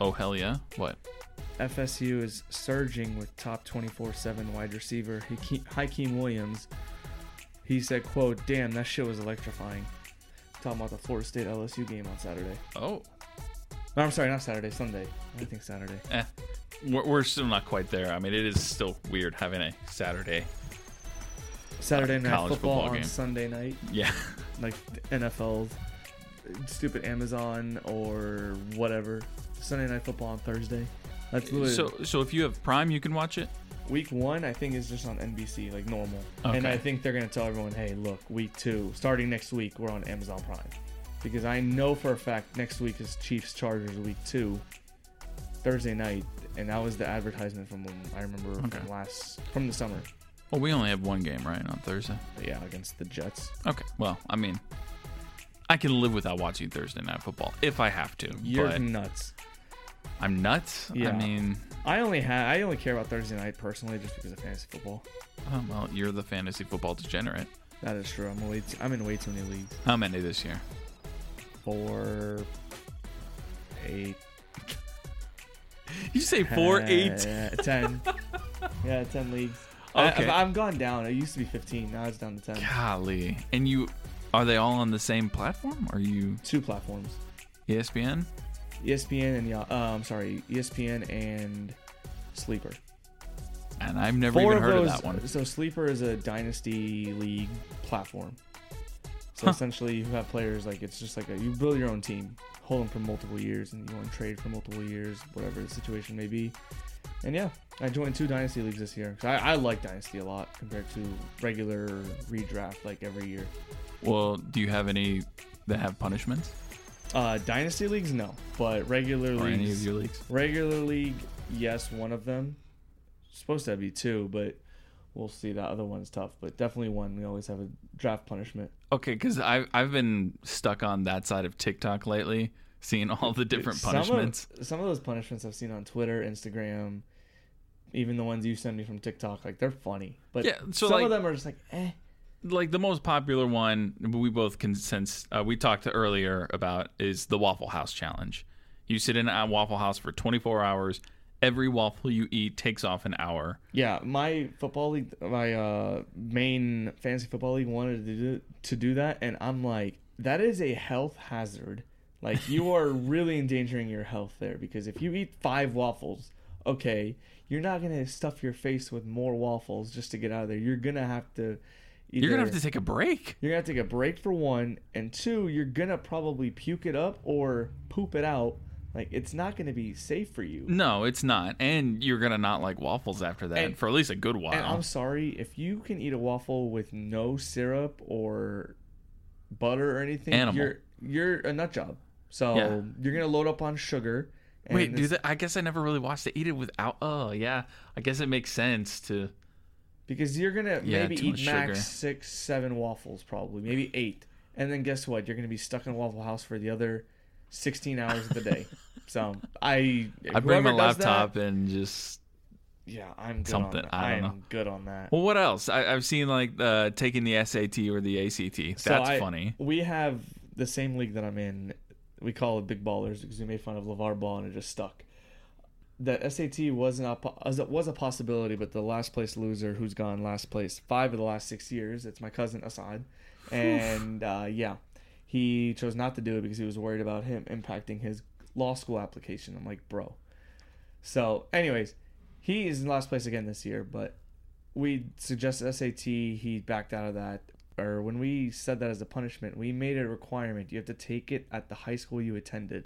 Oh, hell yeah. What? FSU is surging with top 24/7 wide receiver Hakeem Williams. He said, quote, "Damn, that shit was electrifying." Talking about the Florida State LSU game on Saturday. Oh. No, I'm sorry, not Saturday, Sunday. I think Saturday. We're still not quite there. I mean, it is still weird having a Saturday night college football on game. Sunday night. Yeah. Like NFL, stupid Amazon or whatever. Sunday night football on Thursday. That's literally So if you have Prime, you can watch it? week 1, I think, is just on NBC, like normal. Okay. And I think they're going to tell everyone, hey, look, week 2, starting next week, we're on Amazon Prime. Because I know for a fact next week is Chiefs-Chargers week 2, Thursday night. And that was the advertisement from when I remember from the summer. Well, we only have one game, right, on Thursday? Yeah, against the Jets. Okay. Well, I mean, I can live without watching Thursday Night Football if I have to. You're nuts. I'm nuts? Yeah. I mean... I only care about Thursday night personally just because of fantasy football. Oh, well, you're the fantasy football degenerate. That is true. I'm in way too many leagues. How many this year? 4, 8. You say 4, 8? 10. Yeah, 10 leagues. Okay. I've gone down. It used to be 15. Now it's down to 10. Golly. And are they all on the same platform? Or are you 2 platforms. ESPN? ESPN and ESPN and Sleeper. And I've never 4 even heard those, of that one. So Sleeper is a dynasty league platform. So essentially, you have players it's just like you build your own team, hold them for multiple years, and you want to trade for multiple years, whatever the situation may be. And yeah, I joined 2 dynasty leagues this year. I like dynasty a lot compared to regular redraft like every year. Well, do you have any that have punishments? Dynasty leagues, no, but regular leagues. Or any of your leagues? Regular league, yes, one of them. Supposed to be 2, but we'll see. That other one's tough, but definitely one. We always have a draft punishment. Okay, because I've been stuck on that side of TikTok lately, seeing all the different punishments. Some of those punishments I've seen on Twitter, Instagram, even the ones you send me from TikTok, they're funny. But yeah, so some of them are just eh. Like the most popular one we both we talked earlier about is the Waffle House challenge. You sit in a Waffle House for 24 hours. Every waffle you eat takes off an hour. Yeah, my football league, my main fantasy football league wanted to do that, and I'm like, that is a health hazard. Like, you are really endangering your health there, because if you eat 5 waffles, okay, you're not going to stuff your face with more waffles just to get out of there. You're going to have to... You're going to have to take a break. You're going to have to take a break for 1, and 2, you're going to probably puke it up or poop it out. Like, it's not going to be safe for you. No, it's not. And you're going to not like waffles after that for at least a good while. And I'm sorry, if you can eat a waffle with no syrup or butter or anything, you're a nut job. So you're going to load up on sugar. And wait, I guess I never really watched it. Eat it without... Oh, yeah. I guess it makes sense to... Because you're going to maybe eat max sugar. 6, 7 waffles probably. Maybe 8. And then guess what? You're going to be stuck in a Waffle House for the other 16 hours of the day. So I bring my laptop and just... Yeah, I'm good something. on that. I don't know. I'm good on that. Well, what else? I've seen taking the SAT or the ACT. That's funny. We have the same league that I'm in. We call it Big Ballers because we made fun of LeVar Ball and it just stuck. The SAT was a possibility, but the last place loser who's gone last place 5 of the last 6 years, it's my cousin Assad. And he chose not to do it because he was worried about him impacting his law school application. I'm like, bro. So anyways, he is in last place again this year, but we suggested SAT. He backed out of that. Or when we said that as a punishment, we made it a requirement. You have to take it at the high school you attended.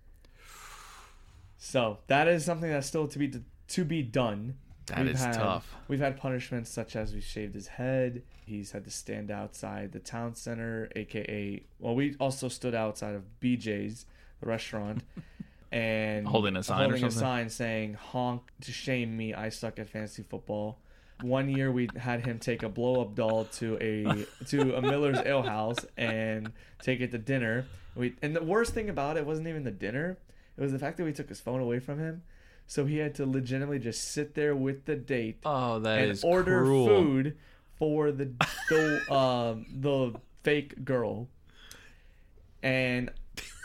So that is something that's still to be done. That is tough. We've had punishments such as we shaved his head. He's had to stand outside the town center, aka we also stood outside of BJ's, the restaurant, and holding a sign saying "honk to shame me. I suck at fantasy football." One year we had him take a blow up doll to a Miller's Ale House and take it to dinner. And the worst thing about it wasn't even the dinner. It was the fact that we took his phone away from him. So he had to legitimately just sit there with the date and order cruel. Food for the fake girl. And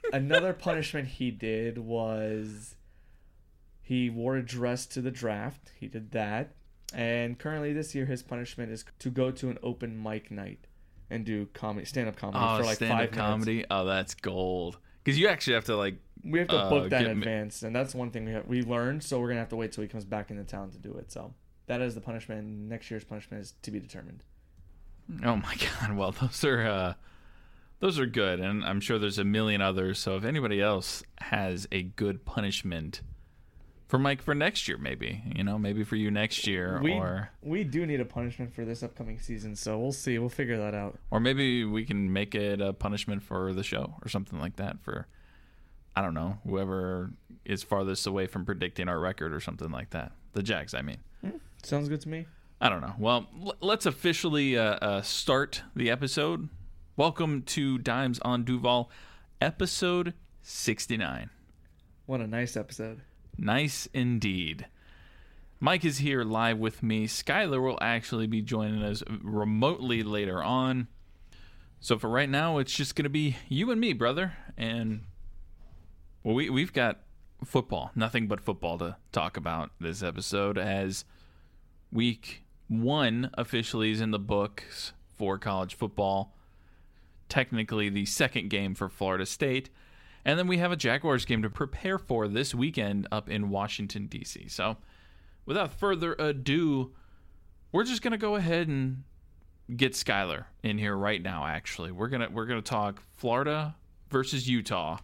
Another punishment he did was he wore a dress to the draft. He did that. And currently this year, his punishment is to go to an open mic night and do stand-up comedy for like 5 minutes. Comedy? Oh, that's gold. Because you actually have to like... We have to book that in advance, and that's one thing we learned, so we're going to have to wait till he comes back into town to do it. So that is the punishment, and next year's punishment is to be determined. Oh my God. Well, those are good, and I'm sure there's a million others. So if anybody else has a good punishment for Mike for next year, maybe for you next year, we do need a punishment for this upcoming season, so we'll see. We'll figure that out. Or maybe we can make it a punishment for the show or something like that for, I don't know, whoever is farthest away from predicting our record or something like that. The Jags, I mean. Sounds good to me. I don't know. Well, let's officially start the episode. Welcome to Dimes on Duval, episode 69. What a nice episode. Nice indeed. Mike is here live with me. Skylar will actually be joining us remotely later on. So for right now, it's just going to be you and me, brother. And well, we've got football, nothing but football to talk about this episode, as week 1 officially is in the books for college football. Technically the second game for Florida State. And then we have a Jaguars game to prepare for this weekend up in Washington, D.C. So without further ado, we're just going to go ahead and get Skylar in here right now, actually. We're gonna talk Florida versus Utah.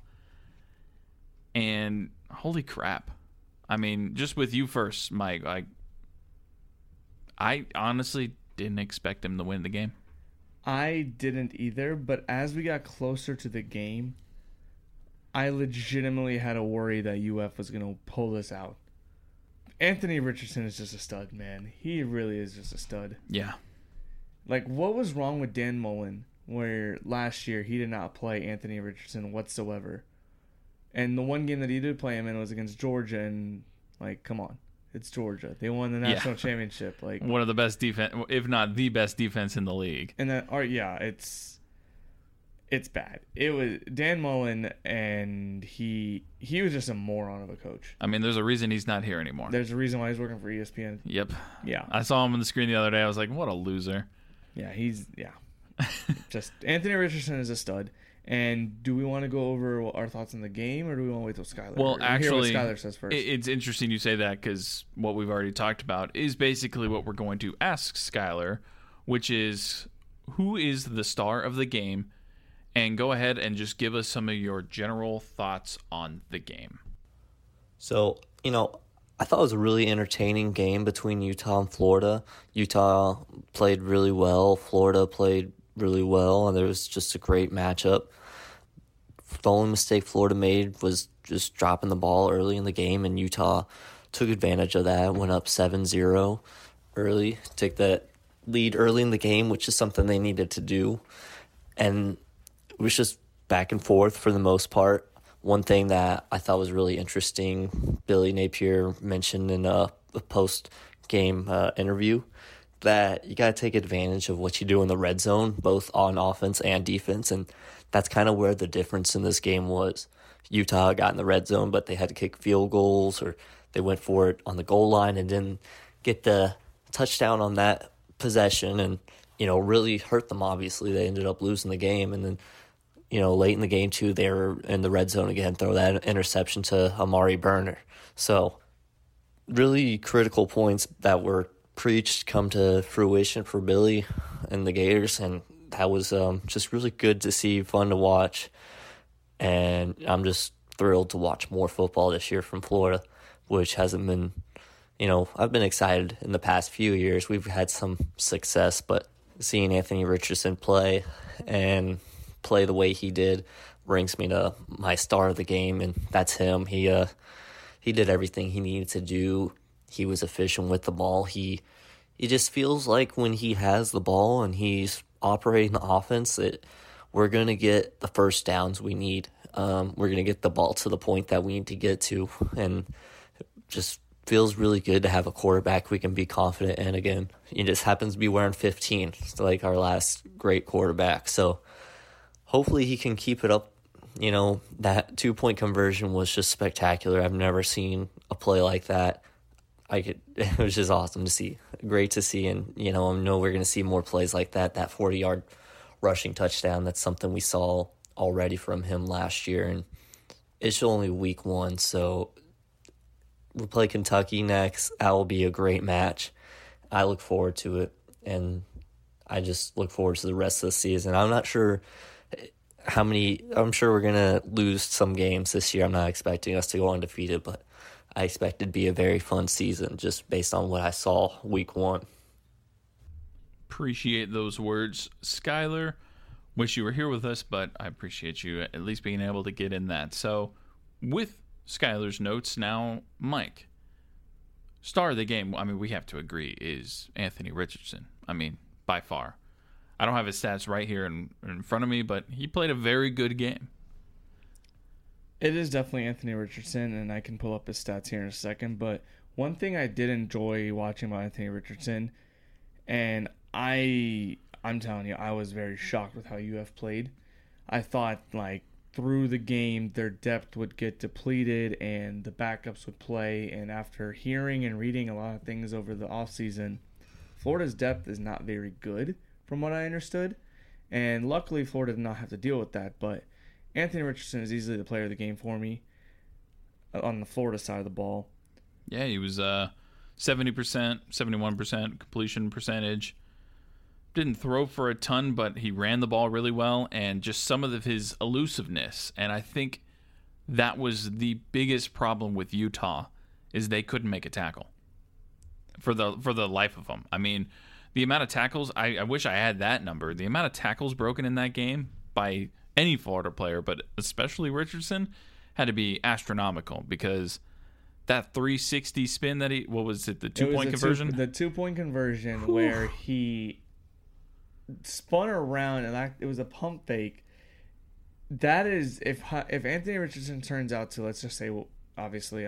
And holy crap. I mean, just with you first, Mike, I honestly didn't expect him to win the game. I didn't either, but as we got closer to the game, I legitimately had a worry that UF was going to pull this out. Anthony Richardson is just a stud, man. He really is just a stud. Yeah. Like, what was wrong with Dan Mullen where last year he did not play Anthony Richardson whatsoever? And the one game that he did play him in was against Georgia, and, like, come on. It's Georgia. They won the national championship. Like, one of the best defense, if not the best defense in the league. And that, it's bad. It was Dan Mullen, and he was just a moron of a coach. I mean, there's a reason he's not here anymore. There's a reason why he's working for ESPN. Yep. Yeah. I saw him on the screen the other day. I was like, what a loser. Yeah, just Anthony Richardson is a stud. And do we want to go over our thoughts on the game, or do we want to wait till Skylar? Well, actually, hear what Skylar says first. It's interesting you say that, because what we've already talked about is basically what we're going to ask Skylar, which is, who is the star of the game? And go ahead and just give us some of your general thoughts on the game. So, I thought it was a really entertaining game between Utah and Florida. Utah played really well. Florida played really well, and there was just a great matchup. The only mistake Florida made was just dropping the ball early in the game, and Utah took advantage of that, went up 7-0 early, took that lead early in the game, which is something they needed to do. And it was just back and forth for the most part. One thing that I thought was really interesting, Billy Napier mentioned in a post-game interview, that you got to take advantage of what you do in the red zone, both on offense and defense, and that's kind of where the difference in this game was. Utah got in the red zone, but they had to kick field goals, or they went for it on the goal line and didn't get the touchdown on that possession, and really hurt them. Obviously, they ended up losing the game, and then late in the game too, they were in the red zone again, throw that interception to Amari Burner. So really critical points that were preached come to fruition for Billy and the Gators, and that was just really good to see, fun to watch, and I'm just thrilled to watch more football this year from Florida, which hasn't been, I've been excited in the past few years. We've had some success, but seeing Anthony Richardson play and play the way he did brings me to my star of the game, and that's him. He did everything he needed to do. He was efficient with the ball. He just feels like when he has the ball and he's operating the offense, that we're going to get the first downs we need. We're going to get the ball to the point that we need to get to, and it just feels really good to have a quarterback we can be confident in again. He just happens to be wearing 15. It's like our last great quarterback. So hopefully he can keep it up That 2-point conversion was just spectacular. I've never seen a play like that. It was just awesome to see. Great to see. And, I know we're going to see more plays like that. That 40-yard rushing touchdown, that's something we saw already from him last year. And it's only week 1, so we play Kentucky next. That will be a great match. I look forward to it, and I just look forward to the rest of the season. I'm not sure I'm sure we're going to lose some games this year. I'm not expecting us to go undefeated, but I expect it to be a very fun season just based on what I saw week 1. Appreciate those words, Skylar. Wish you were here with us, but I appreciate you at least being able to get in that. So with Skylar's notes now, Mike, star of the game, we have to agree, is Anthony Richardson. By far. I don't have his stats right here in front of me, but he played a very good game. It is definitely Anthony Richardson, and I can pull up his stats here in a second. But one thing I did enjoy watching about Anthony Richardson, and I'm telling you, I was very shocked with how UF played. I thought, through the game, their depth would get depleted and the backups would play. And after hearing and reading a lot of things over the offseason, Florida's depth is not very good, from what I understood. And luckily, Florida did not have to deal with that. But Anthony Richardson is easily the player of the game for me on the Florida side of the ball. Yeah, he was 70%, 71% completion percentage. Didn't throw for a ton, but he ran the ball really well, and just some of his elusiveness. And I think that was the biggest problem with Utah, is they couldn't make a tackle for the life of them. The amount of tackles, I wish I had that number. The amount of tackles broken in that game by any Florida player, but especially Richardson, had to be astronomical, because that 360 spin that the 2-point conversion? The 2-point conversion where he spun around and it was a pump fake. That is, if Anthony Richardson turns out to, let's just say, obviously,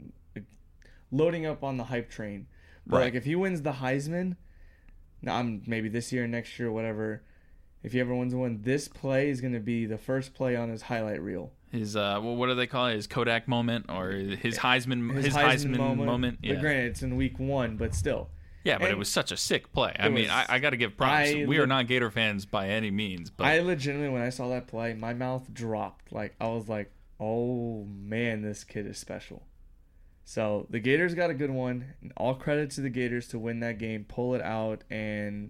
loading up on the hype train, but right. If he wins the Heisman, maybe this year, next year, whatever, if he ever wins one, this play is going to be the first play on his highlight reel. His what do they call it? His Kodak moment, or his Heisman moment. Yeah. But granted, it's in week 1, but still. Yeah, but it was such a sick play. I got to give props. We are not Gator fans by any means, but I legitimately, when I saw that play, my mouth dropped. I was like, "Oh man, this kid is special." So the Gators got a good one. All credit to the Gators to win that game, pull it out, and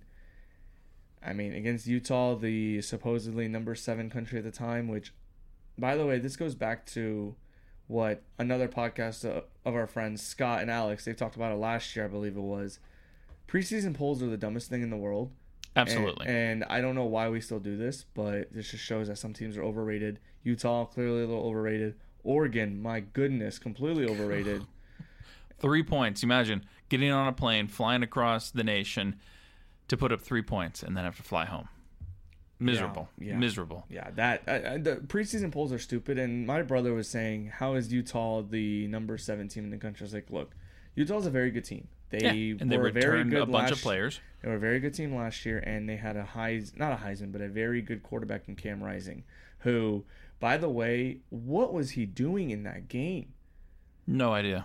against Utah, the supposedly number 7 country at the time. Which, by the way, this goes back to what another podcast of our friends Scott and Alex, they talked about it last year, I believe it was. Preseason polls are the dumbest thing in the world. Absolutely. And I don't know why we still do this, but this just shows that some teams are overrated. Utah, clearly a little overrated. Oregon, my goodness, completely overrated. 3 points. Imagine getting on a plane, flying across the nation to put up 3 points, and then have to fly home. Miserable. Yeah. Miserable. Yeah, the preseason polls are stupid. And my brother was saying, how is Utah the number 7 team in the country? I was like, look, Utah's a very good team. They returned a bunch of players. They were a very good team last year, and they had not a Heisman, but a very good quarterback in Cam Rising, who, by the way, what was he doing in that game? No idea.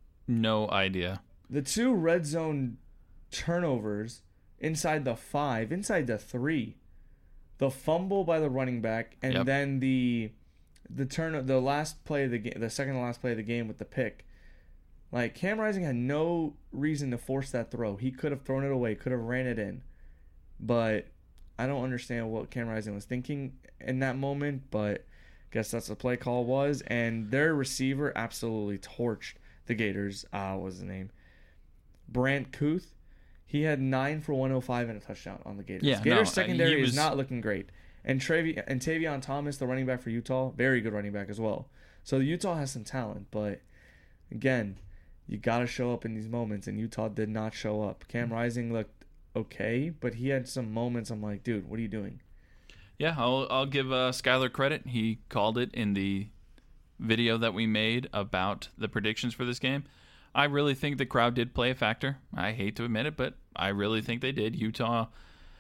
The 2 red zone turnovers inside the 5, inside the 3, the fumble by the running back, and then the last play of the game, the second to last play of the game with the pick. Cam Rising had no reason to force that throw. He could have thrown it away, could have ran it in. But I don't understand what Cam Rising was thinking in that moment, but I guess that's what the play call was. And their receiver absolutely torched the Gators. What was his name? Brant Kuth. He had 9 for 105 and a touchdown on the Gators. Yeah, Gators secondary is not looking great. And Tavion Thomas, the running back for Utah, very good running back as well. So Utah has some talent, but again, you got to show up in these moments, and Utah did not show up. Cam Rising looked okay, but he had some moments I'm like, dude, what are you doing? Yeah, I'll give Skylar credit. He called it in the video that we made about the predictions for this game. I really think the crowd did play a factor. I hate to admit it, but I really think they did. Utah,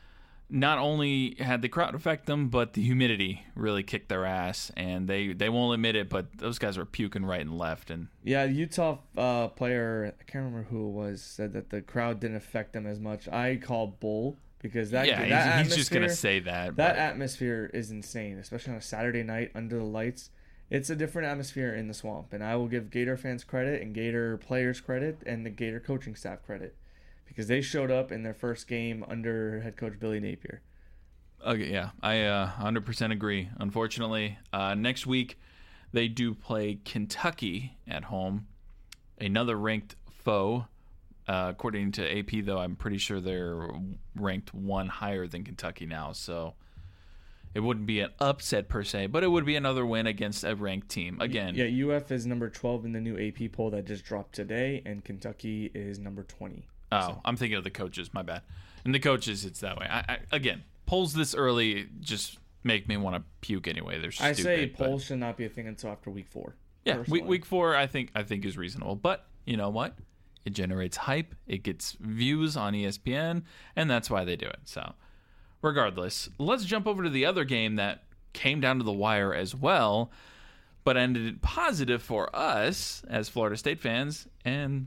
not only had the crowd affect them, but the humidity really kicked their ass, and they won't admit it, but those guys were puking right and left. And yeah, Utah player, I can't remember who it was, said that the crowd didn't affect them as much. I call bull because he's just gonna say that. That atmosphere is insane, especially on a Saturday night under the lights. It's a different atmosphere in the Swamp, and I will give Gator fans credit and Gator players credit and the Gator coaching staff credit because they showed up in their first game under head coach Billy Napier. Okay, yeah, I 100% agree. Unfortunately, next week they do play Kentucky at home, another ranked foe. According to AP, though, I'm pretty sure they're ranked one higher than Kentucky now, so it wouldn't be an upset per se, but it would be another win against a ranked team. Again, yeah, UF is number 12 in the new AP poll that just dropped today, and Kentucky is number 20. Oh, so. I'm thinking of the coaches. My bad. And the coaches, it's that way. Again, polls this early just make me want to puke anyway. They're stupid. I say polls should not be a thing until after week 4. Yeah, week 4 I think is reasonable. But you know what? It generates hype. It gets views on ESPN, and that's why they do it. So. Regardless, let's jump over to the other game that came down to the wire as well, but ended positive for us as Florida State fans, and,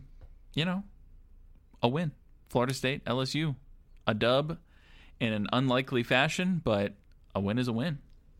a win. Florida State, LSU, a dub in an unlikely fashion, but a win is a win.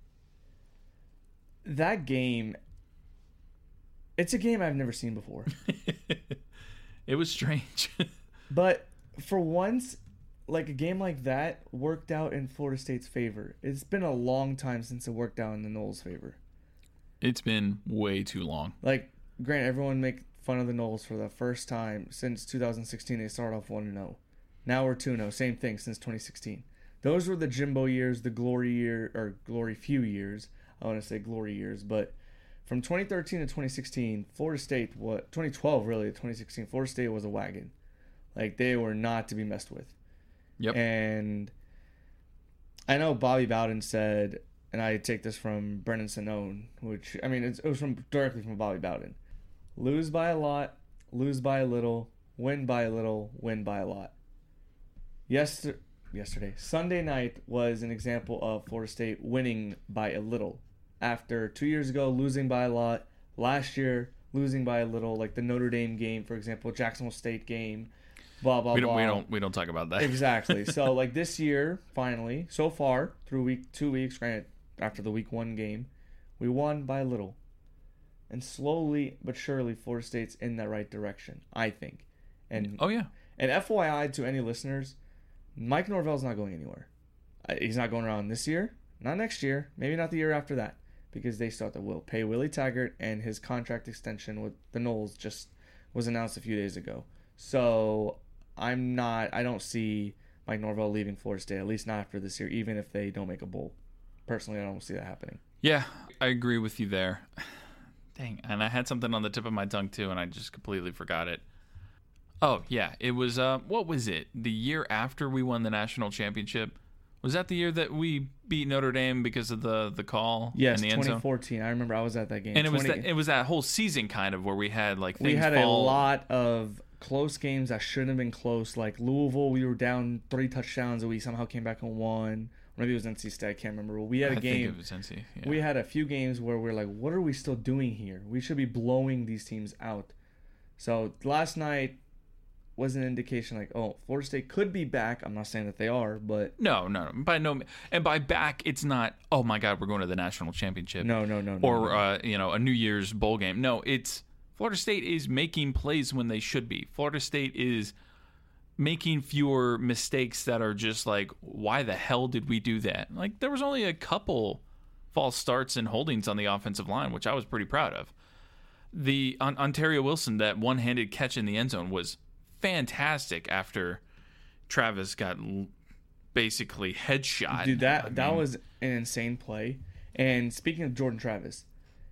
That game, it's a game I've never seen before. It was strange. But for once, like a game like that worked out in Florida State's favor. It's been a long time since it worked out in the Noles' favor. It's been way too long. Like, granted, everyone make fun of the Noles for the first time since 2016. They started off 1-0. Now we're 2-0. Same thing since 2016. Those were the Jimbo years, the glory few years. I want to say glory years, but from 2013 to 2016, Florida State, 2012 really, 2016, Florida State was a wagon. Like, they were not to be messed with. Yep. And I know Bobby Bowden said, and I take this from Brennan Sonnone, which, I mean, it was directly from Bobby Bowden. Lose by a lot, lose by a little, win by a little, win by a lot. Sunday night was an example of Florida State winning by a little. After 2 years ago, losing by a lot. Last year, losing by a little, like the Notre Dame game, for example, Jacksonville State game. Blah, blah, blah. We don't talk about that. Exactly. So, like, this year, finally, so far, through 2 weeks, granted, after the week 1 game, we won by a little. And slowly but surely, Florida State's in that right direction, I think. And oh, yeah. And FYI to any listeners, Mike Norvell's not going anywhere. He's not going around this year, not next year, maybe not the year after that, because they still have to pay Willie Taggart, and his contract extension with the Noles just was announced a few days ago. So I don't see Mike Norvell leaving Florida State, at least not after this year, even if they don't make a bowl. Personally, I don't see that happening. Yeah, I agree with you there. Dang, and I had something on the tip of my tongue too, and I just completely forgot it. Oh, yeah, it was, what was it? The year after we won the national championship? Was that the year that we beat Notre Dame because of the call? Yes, in the end zone? 2014. I remember I was at that game. And it was that whole season kind of where we had like things we had fall. a lot of close games that shouldn't have been close. Like Louisville, we were down 3 touchdowns and we somehow came back and won. Maybe it was NC State. I can't remember. But we had a game. I think it was NC. Yeah. We had a few games where we're like, what are we still doing here? We should be blowing these teams out. So last night was an indication like, oh, Florida State could be back. I'm not saying that they are, but no, by no, and by back, it's not. Oh my God, we're going to the national championship. No. Or a New Year's bowl game. No, it's Florida State is making plays when they should be. Florida State is making fewer mistakes that are just like, why the hell did we do that? Like, there was only a couple false starts and holdings on the offensive line, which I was pretty proud of. The Ontario Wilson, that one-handed catch in the end zone was fantastic after Travis got basically headshot. Dude, that was an insane play. And speaking of Jordan Travis,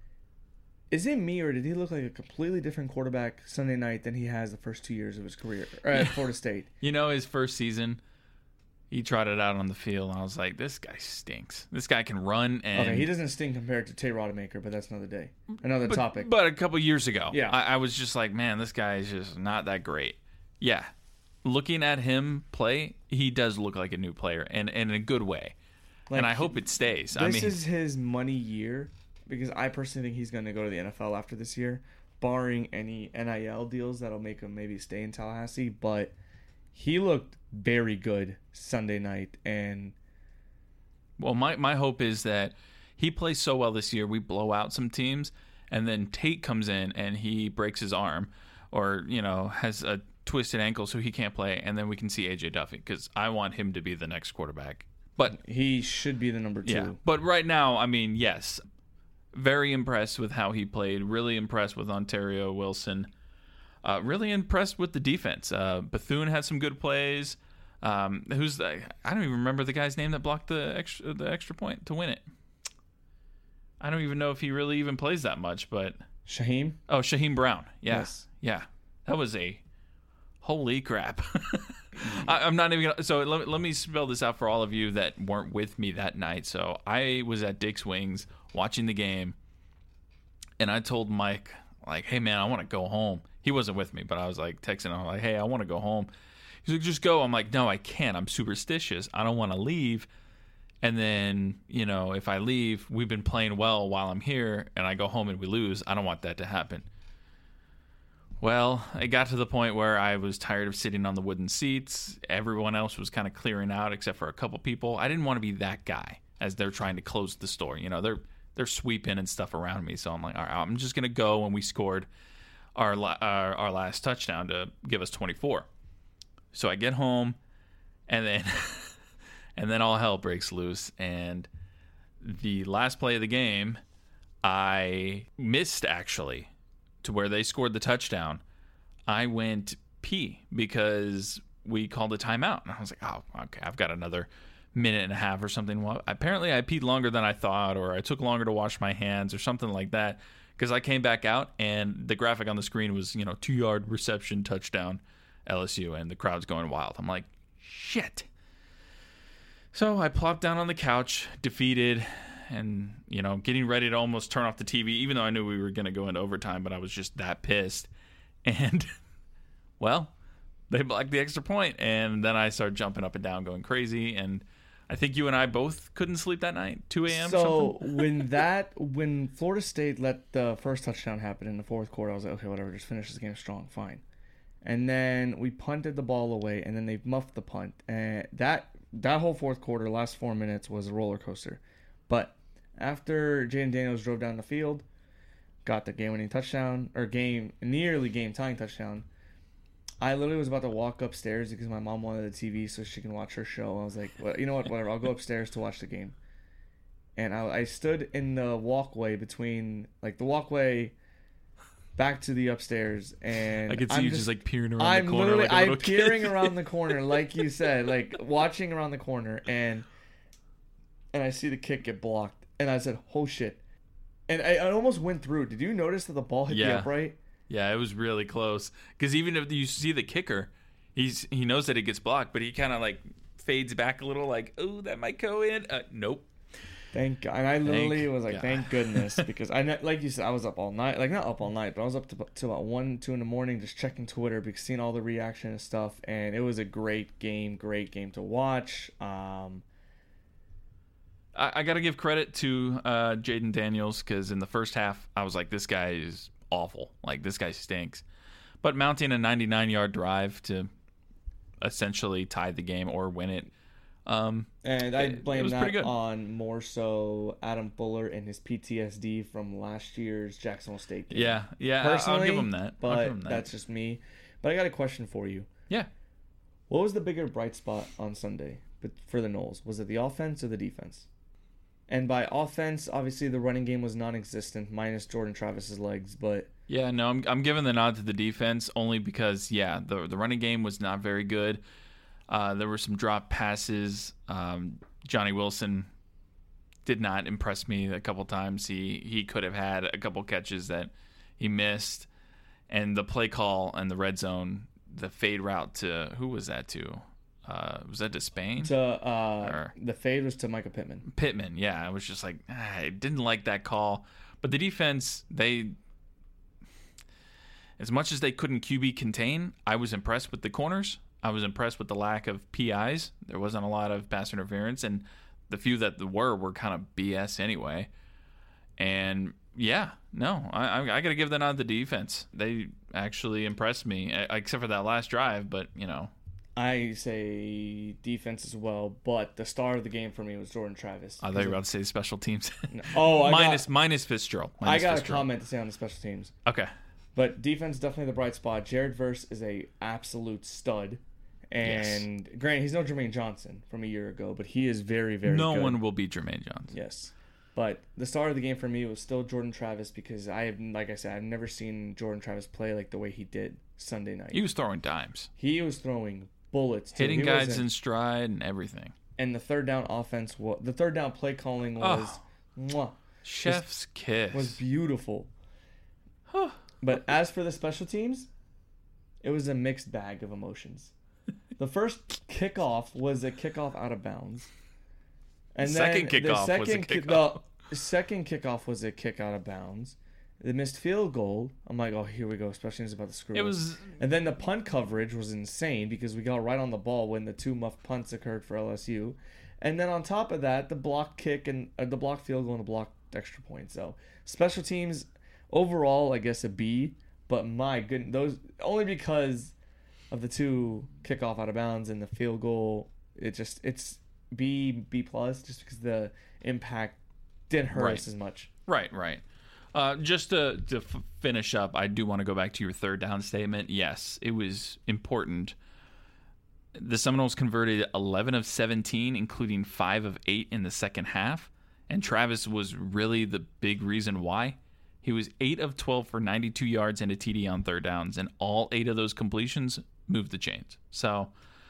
is it me or did he look like a completely different quarterback Sunday night than he has the first 2 years of his career at Florida State? His first season, he trotted out on the field, and I was like, this guy stinks. This guy can run. And okay, he doesn't stink compared to Tay Rodemaker, but that's another day. Another topic. But a couple years ago, yeah. I was just like, man, this guy is just not that great. Yeah, looking at him play, he does look like a new player, and in a good way. Like, and I hope it stays. This is his money year, because I personally think he's going to go to the NFL after this year, barring any NIL deals that'll make him maybe stay in Tallahassee. But he looked very good Sunday night. And well, my hope is that he plays so well this year, we blow out some teams, and then Tate comes in and he breaks his arm, or has a twisted ankle so he can't play, and then we can see AJ Duffy, because I want him to be the next quarterback. But he should be the number 2. Yeah. But right now, yes, very impressed with how he played. Really impressed with Ontario Wilson. Really impressed with the defense. Bethune had some good plays. I don't even remember the guy's name that blocked the extra point to win it. I don't even know if he really even plays that much, but Shaheem? Oh, Shaheem Brown. Yeah. Yes. Yeah. That was a holy crap. I'm not even gonna. So let me spell this out for all of you that weren't with me that night. So I was at Dick's Wings watching the game, and I told Mike, like, "Hey man, I want to go home." He wasn't with me, but I was like texting him, like, "Hey, I want to go home." He's like, "Just go." I'm like, "No, I can't. I'm superstitious. I don't want to leave. And then, if I leave, we've been playing well while I'm here, and I go home and we lose. I don't want that to happen." Well, it got to the point where I was tired of sitting on the wooden seats. Everyone else was kind of clearing out except for a couple people. I didn't want to be that guy as they're trying to close the store. They're sweeping and stuff around me. So I'm like, all right, I'm just going to go. And we scored our last touchdown to give us 24. So I get home, and then and then all hell breaks loose. And the last play of the game, I missed, actually, to where they scored the touchdown. I went pee because we called a timeout. And I was like, oh, okay, I've got another minute and a half or something. Well, apparently I peed longer than I thought, or I took longer to wash my hands or something like that, because I came back out and the graphic on the screen was, 2-yard reception, touchdown, LSU, and the crowd's going wild. I'm like, shit. So I plopped down on the couch, defeated, and, getting ready to almost turn off the TV, even though I knew we were going to go into overtime, but I was just that pissed. And, well, they blocked the extra point, and then I started jumping up and down, going crazy, and I think you and I both couldn't sleep that night, 2 a.m. So when Florida State let the first touchdown happen in the fourth quarter, I was like, okay, whatever, just finish this game strong, fine. And then we punted the ball away, and then they muffed the punt. And that whole fourth quarter, last 4 minutes, was a roller coaster. But after Jaden Daniels drove down the field, got the game-winning touchdown, or nearly game-tying touchdown, I literally was about to walk upstairs because my mom wanted the TV so she can watch her show. I was like, well, you know what, whatever, I'll go upstairs to watch the game. And I stood in the walkway between, the walkway back to the upstairs, and I could see you just peering around the corner. I'm peering around the corner, like you said, watching around the corner, and I see the kick get blocked, and I said, "Oh shit!" And I almost went through. Did you notice that the ball hit the upright? Yeah, it was really close. Because even if you see the kicker, he knows that it gets blocked, but he kind of fades back a little, oh, that might go in. Nope. Thank God. And I literally was like, thank goodness, because like you said, I was up all night. Not up all night, but I was up to about 1, 2 in the morning just checking Twitter, because seeing all the reaction and stuff. And it was a great game to watch. I got to give credit to Jaden Daniels, because in the first half, I was like, this guy is awful. This guy stinks. But mounting a 99-yard drive to essentially tie the game or win it. And I blame that on more so Adam Fuller and his PTSD from last year's Jacksonville State game. Yeah. Personally, I'll give him that. But that's just me. But I got a question for you. Yeah. What was the bigger bright spot on Sunday for the Noles? Was it the offense or the defense? And by offense, obviously the running game was non-existent, minus Jordan Travis's legs. But yeah, no, I'm giving the nod to the defense only because the running game was not very good. There were some drop passes. Johnny Wilson did not impress me a couple times. He could have had a couple catches that he missed. And the play call and the red zone, the fade route to, who was that to? Was that to Spain? The fade was to Micah Pittman. Pittman, yeah. I was just like, I didn't like that call. But the defense, as much as they couldn't QB contain, I was impressed with the corners. I was impressed with the lack of PIs. There wasn't a lot of pass interference, and the few that were kind of BS anyway. And yeah, no, I got to give that on the defense. They actually impressed me, except for that last drive. But I say defense as well, but the star of the game for me was Jordan Travis. I thought you were about to say special teams. Oh, minus Fitzgerald. I got a comment to say on the special teams. Okay. But defense definitely the bright spot. Jared Verse is a absolute stud. And granted, he's no Jermaine Johnson from a year ago, but he is very, very good. No one will beat Jermaine Johnson. Yes. But the star of the game for me was still Jordan Travis because I've never seen Jordan Travis play like the way he did Sunday night. He was throwing dimes. He was throwing bullets. Hitting guys in stride and everything. And the third down the third down play calling was chef's kiss. Was beautiful. But as for the special teams, it was a mixed bag of emotions. The first kickoff was a kickoff out of bounds. And the then second kickoff was a kickoff. The second kickoff was a kick out of bounds. The missed field goal, I'm like, oh, here we go. Special teams about to screw us. And then the punt coverage was insane because we got right on the ball when the two muff punts occurred for LSU. And then on top of that, the block kick and the block field goal and the block extra point. So special teams overall, I guess a B. But my goodness, those only because of the two kickoff out of bounds and the field goal. It's B plus just because the impact didn't hurt us as much. Right. Just to finish up, I do want to go back to your third down statement. Yes, it was important. The Seminoles converted 11 of 17, including 5 of 8 in the second half. And Travis was really the big reason why. He was 8 of 12 for 92 yards and a TD on third downs. And all 8 of those completions moved the chains. So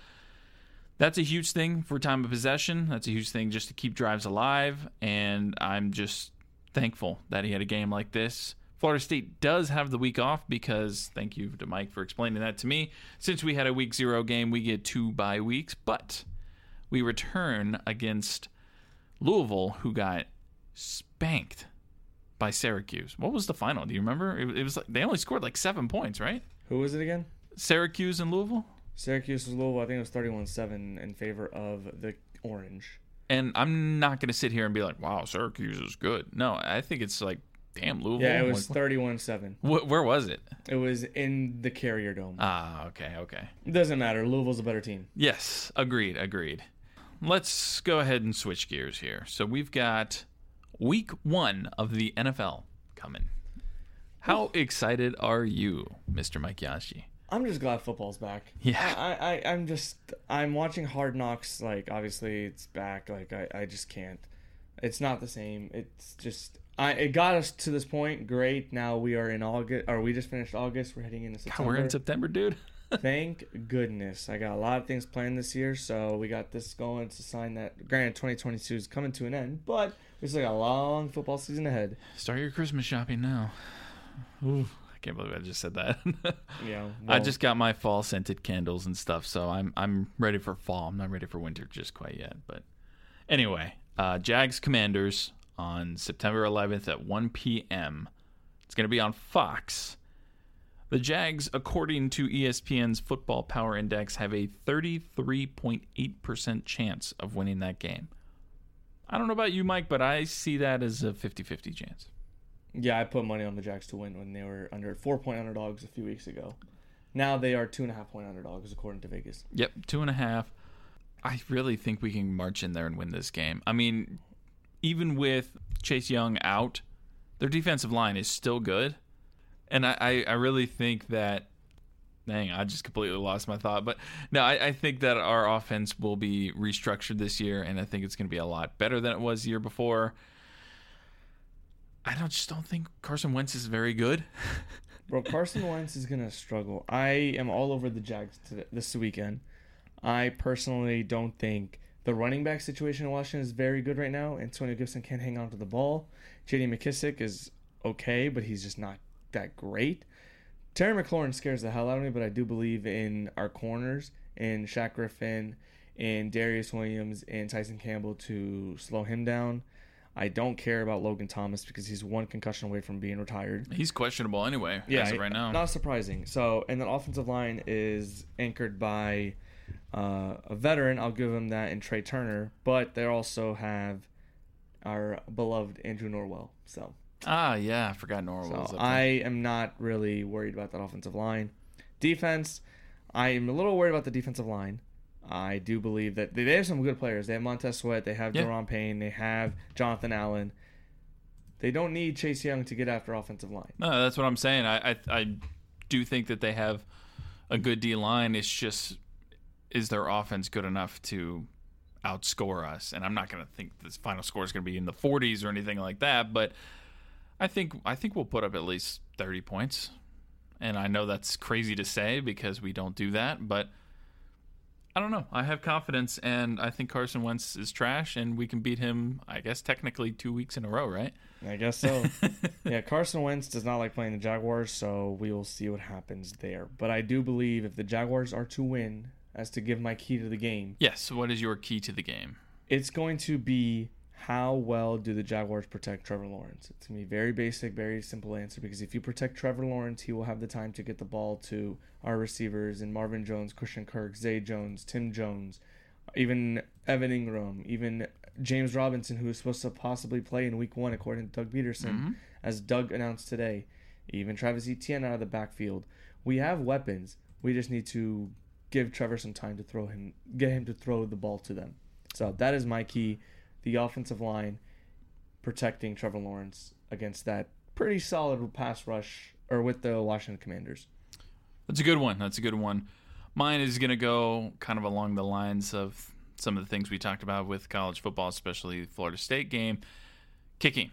that's a huge thing for time of possession. That's a huge thing just to keep drives alive. And I'm just thankful that he had a game like this. Florida State does have the week off because, thank you to Mike for explaining that to me, since we had a week 0 game, we get 2 bye weeks, but we return against Louisville, who got spanked by Syracuse. What was the final? Do you remember? It was like, they only scored like 7 points, right? Who was it again? Syracuse and Louisville? Syracuse was Louisville. I think it was 31-7 in favor of the Orange. And I'm not going to sit here and be like, wow, Syracuse is good. No, I think it's like, damn, Louisville. Yeah, it was 31-7. Where was it? It was in the Carrier Dome. Ah, okay. It doesn't matter. Louisville's a better team. Yes, agreed. Let's go ahead and switch gears here. So we've got week 1 of the NFL coming. How excited are you, Mr. Mike Yashi? I'm just glad football's back. Yeah. I'm watching Hard Knocks. Like, obviously it's back. Like, I just can't. It's not the same. It's just, it got us to this point. Great. Now we are in August, or we just finished August. We're heading into September. God, we're in September, dude. Thank goodness. I got a lot of things planned this year, so we got this going. It's a sign that, granted, 2022 is coming to an end, but we still got a long football season ahead. Start your Christmas shopping now. Ooh. I can't believe I just said that. Yeah, well, I just got my fall scented candles and stuff, so I'm ready for fall. I'm not ready for winter just quite yet. But anyway, Jags Commanders on September 11th at 1 p.m. It's going to be on Fox. The Jags, according to ESPN's Football Power Index, have a 33.8% chance of winning that game. I don't know about you, Mike, but I see that as a 50-50 chance. Yeah, I put money on the Jags to win when they were under 4-point underdogs a few weeks ago. Now they are 2.5-point underdogs according to Vegas. Yep, 2.5. I really think we can march in there and win this game. I mean, even with Chase Young out, their defensive line is still good. And I really think that, dang, I just completely lost my thought. But no, I think that our offense will be restructured this year, and I think it's going to be a lot better than it was the year before. I just don't think Carson Wentz is very good. Bro, Carson Wentz is going to struggle. I am all over the Jags this weekend. I personally don't think the running back situation in Washington is very good right now. Antonio Gibson can't hang on to the ball. J.D. McKissick is okay, but he's just not that great. Terry McLaurin scares the hell out of me, but I do believe in our corners, in Shaq Griffin, in Darius Williams, and Tyson Campbell to slow him down. I don't care about Logan Thomas because he's one concussion away from being retired. He's questionable anyway, Yeah, as of right now. Not surprising. So, and the offensive line is anchored by a veteran. I'll give him that in Trey Turner, but they also have our beloved Andrew Norwell. So, Yeah, I forgot Norwell was up there. I am not really worried about that offensive line. Defense, I am a little worried about the defensive line. I do believe that they have some good players. They have Montez Sweat. They have Daron Payne. They have Jonathan Allen. They don't need Chase Young to get after offensive line. No, that's what I'm saying. I do think that they have a good D-line. It's just, is their offense good enough to outscore us? And I'm not going to think this final score is going to be in the 40s or anything like that, but I think we'll put up at least 30 points. And I know that's crazy to say because we don't do that, but I don't know. I have confidence, and I think Carson Wentz is trash, and we can beat him, I guess, technically 2 weeks in a row, right? I guess so. Yeah, Carson Wentz does not like playing the Jaguars, so we will see what happens there. But I do believe if the Jaguars are to win, as to give my key to the game. Yes, what is your key to the game? It's going to be how well do the Jaguars protect Trevor Lawrence? It's going to be very basic, very simple answer, because if you protect Trevor Lawrence, he will have the time to get the ball to our receivers and Marvin Jones, Christian Kirk, Zay Jones, Tim Jones, even Evan Ingram, even James Robinson, who is supposed to possibly play in Week 1 according to Doug Peterson, as Doug announced today, even Travis Etienne out of the backfield. We have weapons. We just need to give Trevor some time to get him to throw the ball to them. So that is my key. The offensive line protecting Trevor Lawrence against that pretty solid pass rush or with the Washington Commanders. That's a good one. Mine is going to go kind of along the lines of some of the things we talked about with college football, especially the Florida State game. Kicking.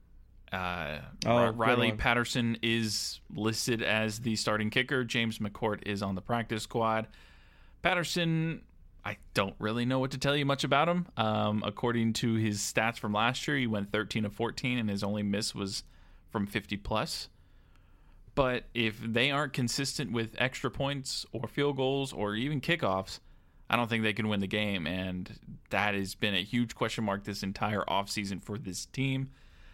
Riley Patterson is listed as the starting kicker. James McCourt is on the practice squad. Patterson, I don't really know what to tell you much about him. According to his stats from last year, he went 13 of 14, and his only miss was from 50-plus. But if they aren't consistent with extra points or field goals or even kickoffs, I don't think they can win the game, and that has been a huge question mark this entire offseason for this team.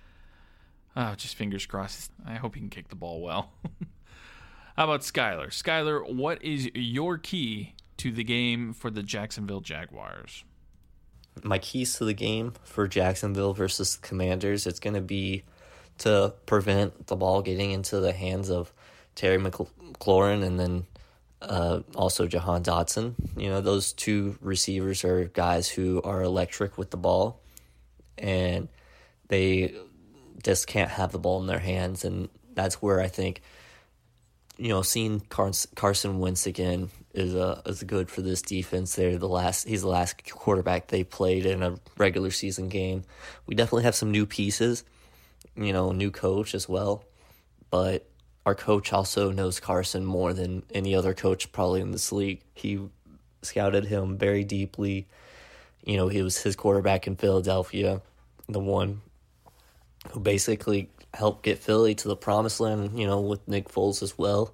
Just fingers crossed. I hope he can kick the ball well. How about Skylar? Skylar, what is your key to the game for the Jacksonville Jaguars? My keys to the game for Jacksonville versus the Commanders, it's going to be to prevent the ball getting into the hands of Terry McLaurin and then also Jahan Dotson. You know, those two receivers are guys who are electric with the ball, and they just can't have the ball in their hands. And that's where I think, you know, seeing Carson Wentz again is good for this defense. He's the last quarterback they played in a regular season game. We definitely have some new pieces, you know, new coach as well, but our coach also knows Carson more than any other coach probably in this league. He scouted him very deeply. You know, he was his quarterback in Philadelphia, the one who basically helped get Philly to the promised land, you know, with Nick Foles as well.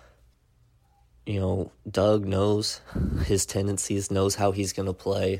You know, Doug knows his tendencies, knows how he's going to play,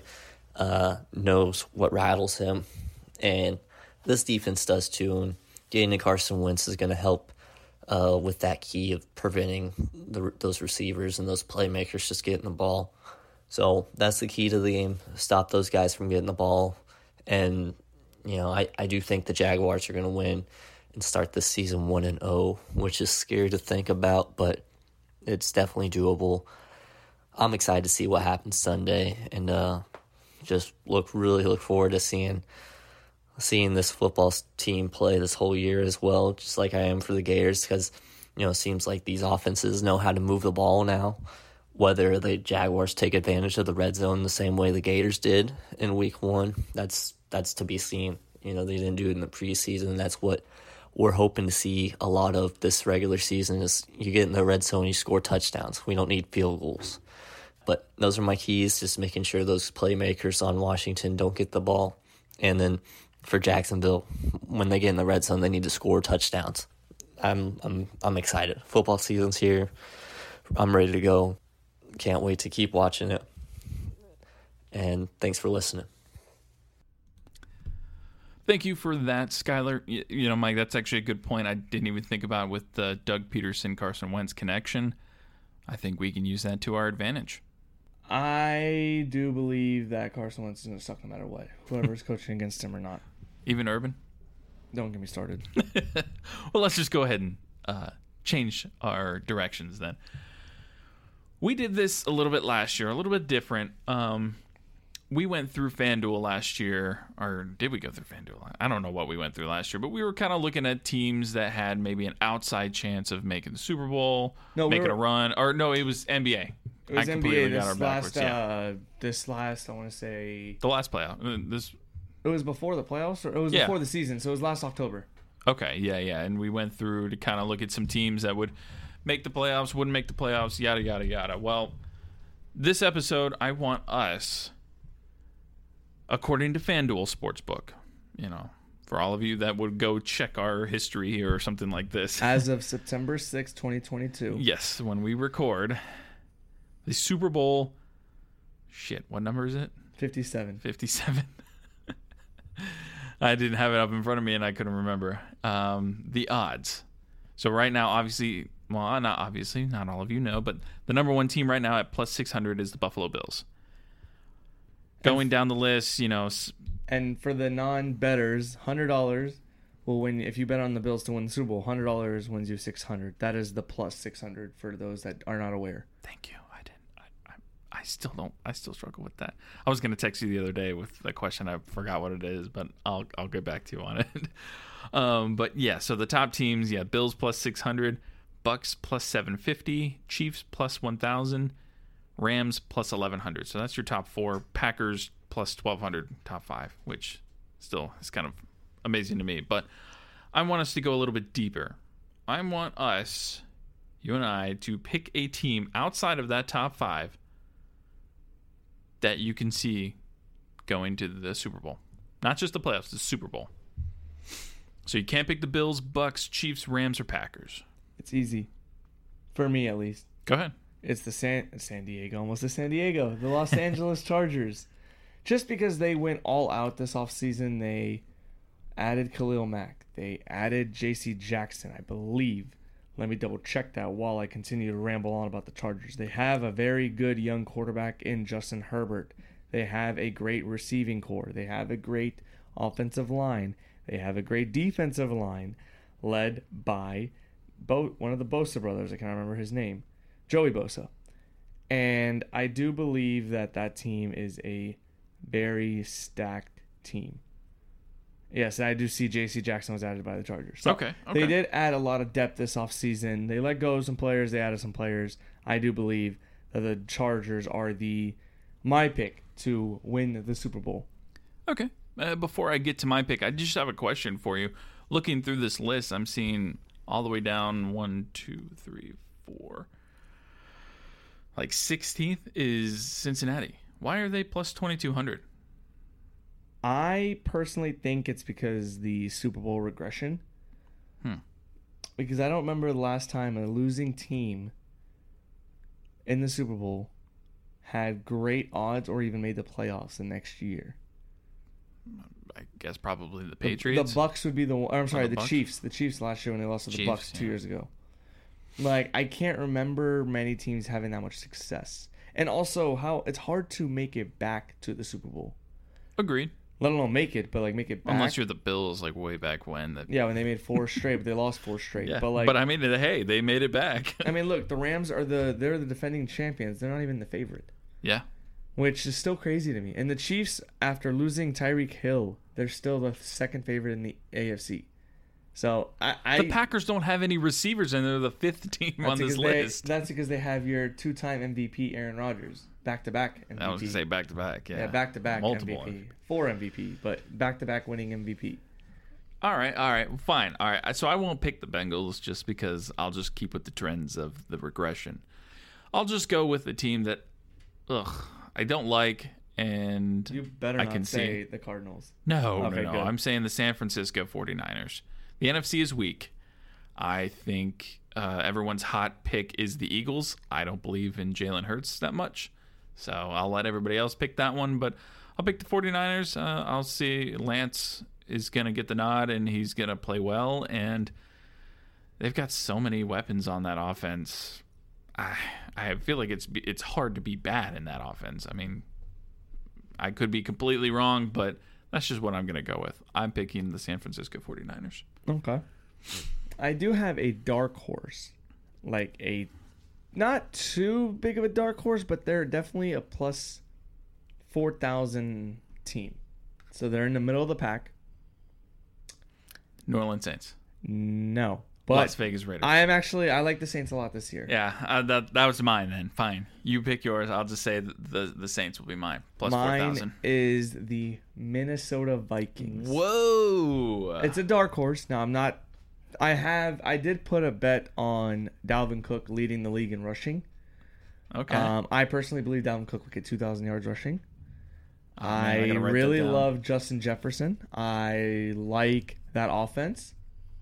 knows what rattles him, and this defense does too, and getting to Carson Wentz is going to help with that key of preventing those receivers and those playmakers just getting the ball. So that's the key to the game, stop those guys from getting the ball. And, you know, I do think the Jaguars are going to win and start this season 1-0, which is scary to think about, but it's definitely doable. I'm excited to see what happens Sunday, and just look forward to seeing this football team play this whole year as well, just like I am for the Gators, because, you know, it seems like these offenses know how to move the ball now. Whether the Jaguars take advantage of the red zone the same way the Gators did in Week 1, that's to be seen. You know, they didn't do it in the preseason. That's what we're hoping to see a lot of this regular season is you get in the red zone, you score touchdowns. We don't need field goals. But those are my keys, just making sure those playmakers on Washington don't get the ball. And then for Jacksonville, when they get in the red zone, they need to score touchdowns. I'm excited. Football season's here. I'm ready to go. Can't wait to keep watching it. And thanks for listening. Thank you for that, Skylar. Mike, that's actually a good point. I didn't even think about with the Doug Peterson, Carson Wentz connection. I think we can use that to our advantage. I do believe that Carson Wentz is going to suck no matter what, whoever's coaching against him or not. Even Urban? Don't get me started. Well, let's just go ahead and change our directions then. We did this a little bit last year, a little bit different. We went through FanDuel last year, or did we go through FanDuel? I don't know what we went through last year, but we were kind of looking at teams that had maybe an outside chance of making the Super Bowl, making a run. Or no, it was NBA. It was NBA this last, I want to say... The last playoff. It was before the playoffs, or it was before the season, so it was last October. Okay, yeah. And we went through to kind of look at some teams that would make the playoffs, wouldn't make the playoffs, yada, yada, yada. Well, this episode, I want us... According to FanDuel Sportsbook, for all of you that would go check our history here or something like this. As of September 6, 2022. Yes, when we record, the Super Bowl, what number is it? 57. 57. I didn't have it up in front of me and I couldn't remember. The odds. So right now, obviously, well, not obviously, not all of you know, but the number one team right now at plus 600 is the Buffalo Bills. Going down the list, And for the non-bettors, $100 will win. If you bet on the Bills to win the Super Bowl, $100 wins you $600. That is the plus 600 for those that are not aware. Thank you. I still don't. I still struggle with that. I was going to text you the other day with a question. I forgot what it is, but I'll get back to you on it. But yeah, so the top teams, Bills plus 600, Bucks plus 750, Chiefs plus 1,000. Rams plus 1,100. So that's your top four. Packers plus 1,200, top five, which still is kind of amazing to me. But I want us to go a little bit deeper. I want us, you and I, to pick a team outside of that top five that you can see going to the Super Bowl. Not just the playoffs, the Super Bowl. So you can't pick the Bills, Bucks, Chiefs, Rams, or Packers. It's easy. For me, at least. Go ahead. It's the San Diego, the Los Angeles Chargers. Just because they went all out this offseason, they added Khalil Mack. They added J.C. Jackson, I believe. Let me double check that while I continue to ramble on about the Chargers. They have a very good young quarterback in Justin Herbert. They have a great receiving core. They have a great offensive line. They have a great defensive line led by one of the Bosa brothers. I can't remember his name. Joey Bosa. And I do believe that team is a very stacked team. Yes, I do see J.C. Jackson was added by the Chargers. So okay. They did add a lot of depth this offseason. They let go of some players. They added some players. I do believe that the Chargers are my pick to win the Super Bowl. Okay. Before I get to my pick, I just have a question for you. Looking through this list, I'm seeing all the way down 1, 2, 3, 4. Like 16th is Cincinnati. Why are they plus 2,200? I personally think it's because the Super Bowl regression. Because I don't remember the last time a losing team in the Super Bowl had great odds or even made the playoffs the next year. I guess probably the Patriots. The Bucks would be the one. I'm sorry, the Bucks? Chiefs. The Chiefs last year when they lost to the Bucks 2 years ago. I can't remember many teams having that much success. And also how it's hard to make it back to the Super Bowl. Agreed. Let alone make it, but make it back. Unless you're the Bills, way back when. When they made 4 straight, but they lost 4 straight. Yeah. But I mean, hey, they made it back. I mean, look, the Rams they're the defending champions. They're not even the favorite. Yeah. Which is still crazy to me. And the Chiefs, after losing Tyreek Hill, they're still the second favorite in the AFC. So the Packers don't have any receivers, and they're the 5th team on this list. That's because they have your 2-time MVP Aaron Rodgers, back-to-back MVP. I was gonna say back-to-back. Yeah, back-to-back multiple MVP, 4 MVP, but back-to-back winning MVP. All right, fine. All right, so I won't pick the Bengals just because I'll just keep with the trends of the regression. I'll just go with the team that, I don't like, and you better not say the Cardinals. No. I'm saying the San Francisco 49ers. The NFC is weak. I think everyone's hot pick is the Eagles. I don't believe in Jalen Hurts that much, so I'll let everybody else pick that one. But I'll pick the 49ers. I'll see Lance is going to get the nod, and he's going to play well. And they've got so many weapons on that offense. I feel like it's hard to be bad in that offense. I mean, I could be completely wrong, but that's just what I'm going to go with. I'm picking the San Francisco 49ers. Okay. I do have a dark horse. Like a not too big of a dark horse, but they're definitely a plus 4,000 team. So they're in the middle of the pack. New Orleans Saints. No. But Las Vegas Raiders. I like the Saints a lot this year. Yeah, that was mine then. Fine. You pick yours. I'll just say the Saints will be mine. Plus Mine 4,000. is the Minnesota Vikings. Whoa. It's a dark horse. Now, I'm not... I did put a bet on Dalvin Cook leading the league in rushing. Okay. I personally believe Dalvin Cook will get 2,000 yards rushing. Oh, man, I gotta write really that down. love Justin Jefferson. I like that offense.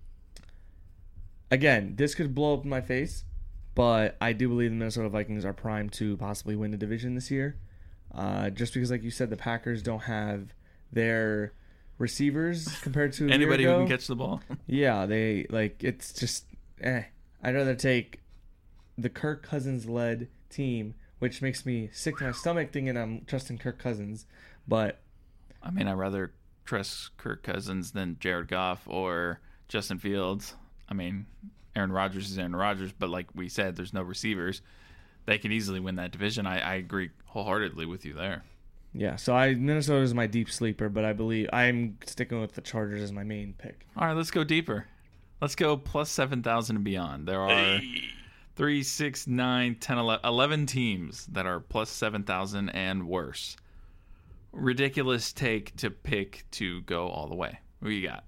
Again, this could blow up in my face, but I do believe the Minnesota Vikings are primed to possibly win the division this year. Just because, like you said, the Packers don't have their receivers compared to Anybody a year who ago. can catch the ball. Yeah, it's just I'd rather take the Kirk Cousins led team, which makes me sick to my stomach thinking I'm trusting Kirk Cousins, but I mean, I'd rather trust Kirk Cousins than Jared Goff or Justin Fields. I mean, Aaron Rodgers is Aaron Rodgers, but like we said, there's no receivers. They can easily win that division. I agree wholeheartedly with you there. yeah, so Minnesota is my deep sleeper, but I believe I'm sticking with the Chargers as my main pick. All right, let's go deeper. Let's go plus 7,000 and beyond. There are 3, 6, 9, 10, 11 teams that are plus 7,000 and worse. Ridiculous take to pick to go all the way. Who you got?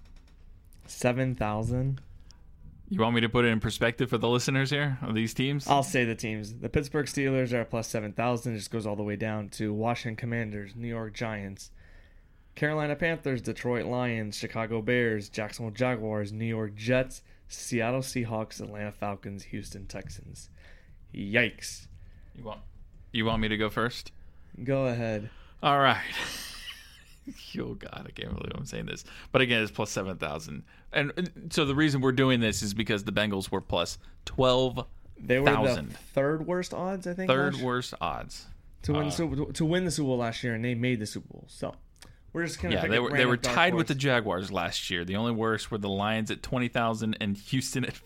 7,000. You want me to put it in perspective for the listeners here of these teams? I'll say the teams. The Pittsburgh Steelers are plus 7,000. It just goes all the way down to Washington Commanders, New York Giants, Carolina Panthers, Detroit Lions, Chicago Bears, Jacksonville Jaguars, New York Jets, Seattle Seahawks, Atlanta Falcons, Houston Texans. Yikes. You want me to go first? Go ahead. All right. Oh, God, I can't believe I'm saying this. But again, it's plus 7,000. And so the reason we're doing this is because the Bengals were plus 12,000. They were the third worst odds, I think. Third worst odds. To win the Super Bowl last year, and they made the Super Bowl. So we're just going to they were tied with the Jaguars last year. The only worst were the Lions at 20,000 and Houston at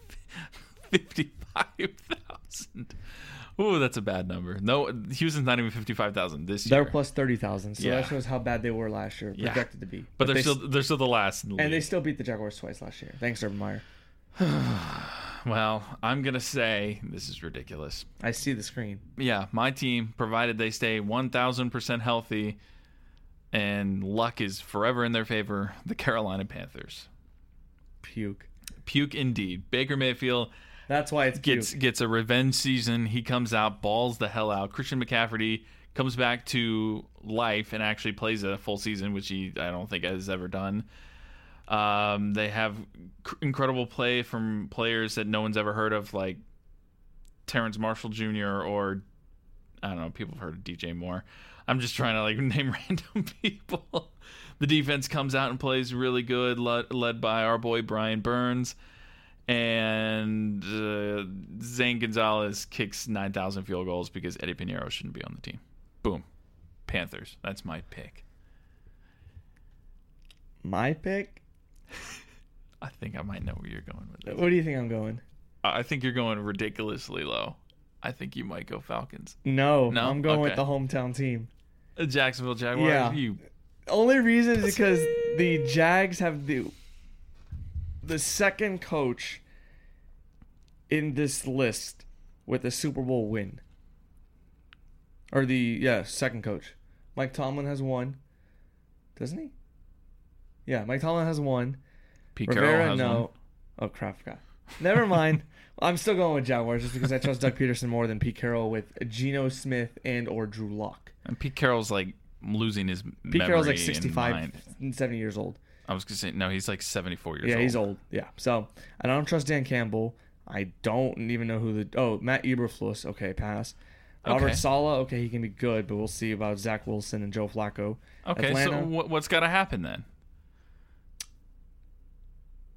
55,000. Ooh, that's a bad number. No, Houston's not even 55,000 this year. They're plus 30,000, so Yeah. that shows how bad they were last year, Yeah. projected to be. But they're still the last in the league. And they still beat the Jaguars twice last year. Thanks, Urban Meyer. Well, I'm going to say this is ridiculous. I see the screen. Yeah, my team, provided they stay 1,000% healthy and luck is forever in their favor, the Carolina Panthers. Puke. Puke indeed. Baker Mayfield That's why it's puke. gets a revenge season. He comes out, balls the hell out. Christian McCaffrey comes back to life and actually plays a full season, which I don't think has ever done. They have incredible play from players that no one's ever heard of, like Terrence Marshall Jr. or I don't know, people have heard of DJ Moore. I'm just trying to name random people. The defense comes out and plays really good, led by our boy Brian Burns. And Zane Gonzalez kicks 9,000 field goals because Eddie Pinheiro shouldn't be on the team. Boom. Panthers. That's my pick. My pick? I think I might know where you're going with this. What do you think I'm going? I think you're going ridiculously low. I think you might go Falcons. No, No? I'm going with Okay. the hometown team. Jacksonville Jaguars? Yeah. You Only reason is because the Jags have the second coach in this list with a Super Bowl win. Or second coach. Mike Tomlin has one. Doesn't he? Yeah, Mike Tomlin has one. Pete Rivera, Carroll has no. one. Oh, crap, forgot. Never mind. I'm still going with Jaguars just because I trust Doug Peterson more than Pete Carroll with Geno Smith and or Drew Lock. And Pete Carroll's losing his Pete Carroll's memory 65 and mind. and 70 years old. I was going to say, no, he's 74 years old. Yeah, he's old. Yeah. So, I don't trust Dan Campbell. I don't even know who Matt Eberflus. Okay, pass. Robert Okay. Saleh. Okay, he can be good, but we'll see about Zach Wilson and Joe Flacco. Okay, Atlanta, so what's got to happen then?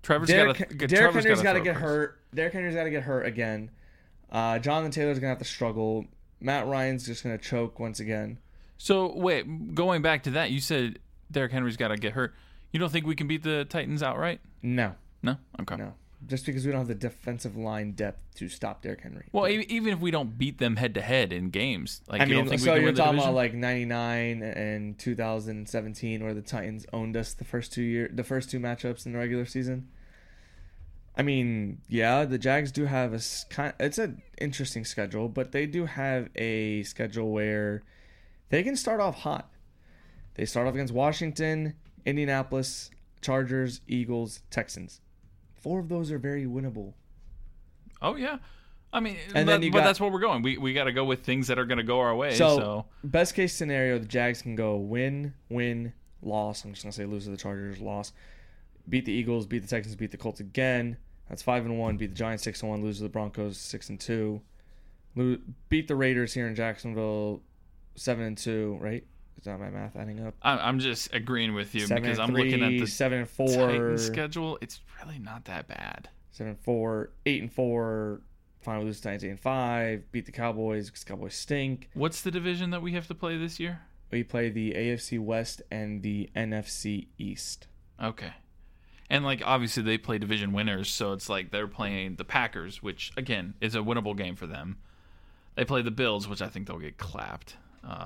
Derrick Henry's got to get first. hurt. Derrick Henry's got to get hurt again. Jonathan Taylor's gonna have to struggle. Matt Ryan's just gonna choke once again. So wait, going back to that, you said Derrick Henry's got to get hurt. You don't think we can beat the Titans outright? No, Okay. no. Just because we don't have the defensive line depth to stop Derrick Henry. Well, even if we don't beat them head to head in games, like I you don't mean, think so we can you're win the talking division? about like '99 and 2017, where the Titans owned us the first two matchups in the regular season. I mean, yeah, the Jags do have it's an interesting schedule, but they do have a schedule where they can start off hot. They start off against Washington, Indianapolis, Chargers, Eagles, Texans. 4 of those are very winnable. Oh yeah, I mean, And then but that's where we're going. We got to go with things that are going to go our way. So best case scenario, the Jags can go win, loss. I'm just gonna say lose to the Chargers, loss. Beat the Eagles, beat the Texans, beat the Colts again. That's 5-1. Beat the Giants 6-1. Lose to the Broncos 6-2. Beat the Raiders here in Jacksonville 7-2. Right? Is that my math adding up? I'm just agreeing with you because I'm looking at the 7-4 Titans schedule. It's really not that bad. 7-4, 8-4. Finally lose to Titans 8-5. Beat the Cowboys because Cowboys stink. What's the division that we have to play this year? We play the AFC West and the NFC East. Okay. And, like, obviously they play division winners, so it's like they're playing the Packers, which, again, is a winnable game for them. They play the Bills, which I think they'll get clapped.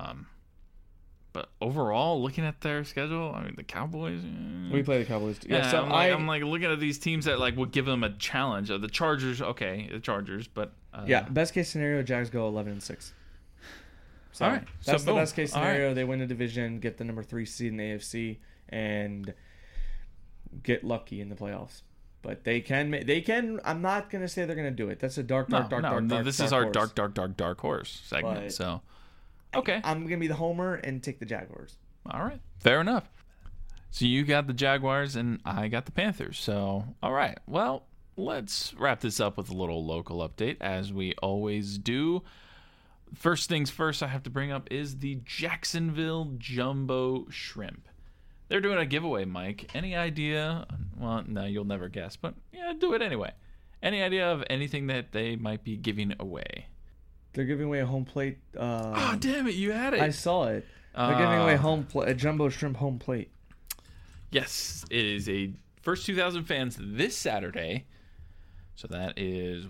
But overall, looking at their schedule, I mean, the Cowboys... We play the Cowboys too. Yeah, so I'm looking at these teams that, like, would give them a challenge. The Chargers, okay, the Chargers, but... yeah, best case scenario, Jags go 11-6. So all right. That's So the boom. best case All right. scenario. They win the division, get the number 3 seed in the AFC, and get lucky in the playoffs. But they can. I'm not gonna say they're gonna do it. That's a dark. This is our horse. dark horse segment. But so, okay, I'm gonna be the homer and take the Jaguars. all right, fair enough. So you got the Jaguars and I got the Panthers. So, all right, well, let's wrap this up with a little local update, as we always do. First things first, I have to bring up is the Jacksonville Jumbo Shrimp. They're doing a giveaway, Mike. Any idea? Well, no, you'll never guess, but yeah, do it anyway. Any idea of anything that they might be giving away? They're giving away a home plate. Oh, damn it, you had it. I saw it. They're giving away a jumbo shrimp home plate. Yes, it is a first 2,000 fans this Saturday. So that is,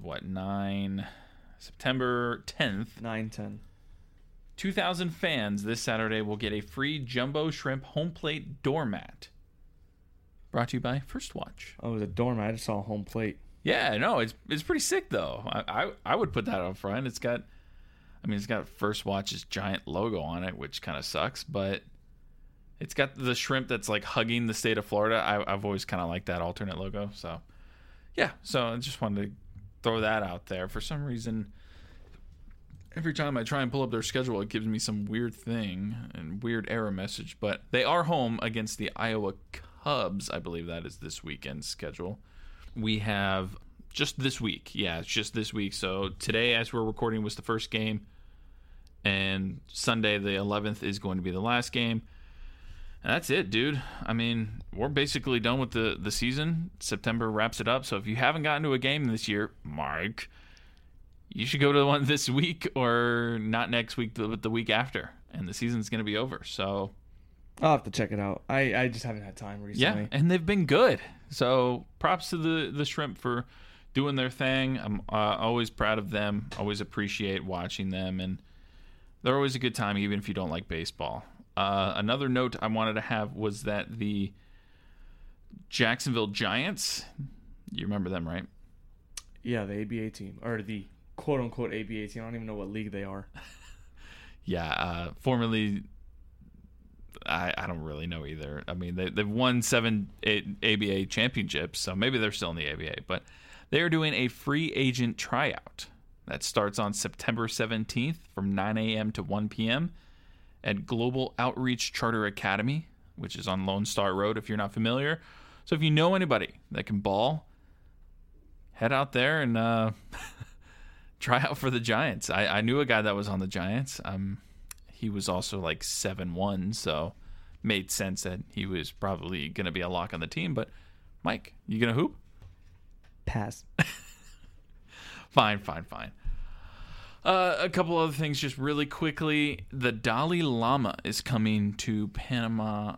September 10th. 9-10. 2,000 fans this Saturday will get a free Jumbo Shrimp home plate doormat. Brought to you by First Watch. Oh, it was a doormat. I just saw a home plate. Yeah, no, it's pretty sick though. I would put that up front. It's got First Watch's giant logo on it, which kind of sucks, but it's got the shrimp that's like hugging the state of Florida. I've always kind of liked that alternate logo. So yeah, so I just wanted to throw that out there. For some reason, every time I try and pull up their schedule, it gives me some weird thing and weird error message. But they are home against the Iowa Cubs. I believe that is this weekend's schedule. We have just this week. Yeah, it's just this week. So today, as we're recording, was the first game. And Sunday, the 11th, is going to be the last game. And that's it, dude. I mean, we're basically done with the season. September wraps it up. So if you haven't gotten to a game this year, Mike, you should go to the one this week, or not next week, but the week after. And the season's going to be over. So I'll have to check it out. I just haven't had time recently. yeah, and they've been good. So props to the Shrimp for doing their thing. I'm always proud of them. Always appreciate watching them. And they're always a good time, even if you don't like baseball. Another note I wanted to have was that the Jacksonville Giants, you remember them, right? Yeah, the ABA team, or the quote-unquote ABA team. I don't even know what league they are. Yeah, formerly, I don't really know either. I mean, they've won 7 ABA championships, so maybe they're still in the ABA. But they are doing a free agent tryout that starts on September 17th from 9 a.m. to 1 p.m. at Global Outreach Charter Academy, which is on Lone Star Road, if you're not familiar. So if you know anybody that can ball, head out there and try out for the Giants. I knew a guy that was on the Giants. He was also like 7'1", so made sense that he was probably going to be a lock on the team. But Mike, you going to hoop? Pass. Fine. A couple other things just really quickly. The Dalai Lama is coming to Panama,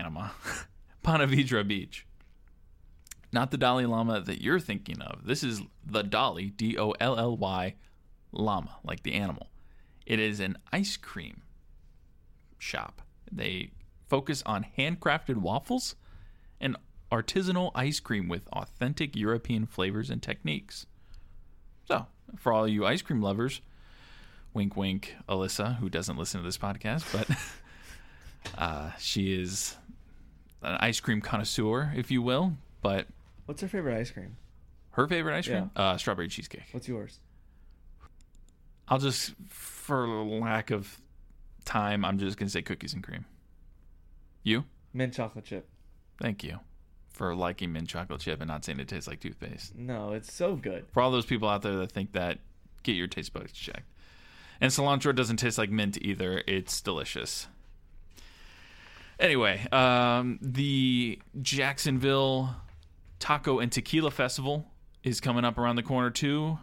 Ponte Vedra Beach. Not the Dalai Lama that you're thinking of. This is the Dolly, Dolly, Llama, like the animal. It is an ice cream shop. They focus on handcrafted waffles and artisanal ice cream with authentic European flavors and techniques. So, for all you ice cream lovers, wink, wink, Alyssa, who doesn't listen to this podcast, but she is an ice cream connoisseur, if you will. But what's her favorite ice cream? Her favorite ice cream? Strawberry cheesecake. What's yours? I'll just, for lack of time, I'm just going to say cookies and cream. You? Mint chocolate chip. Thank you for liking mint chocolate chip and not saying it tastes like toothpaste. No, it's so good. For all those people out there that think that, get your taste buds checked. And cilantro doesn't taste like mint either. It's delicious. Anyway, the Jacksonville Taco and Tequila Festival is coming up around the corner too.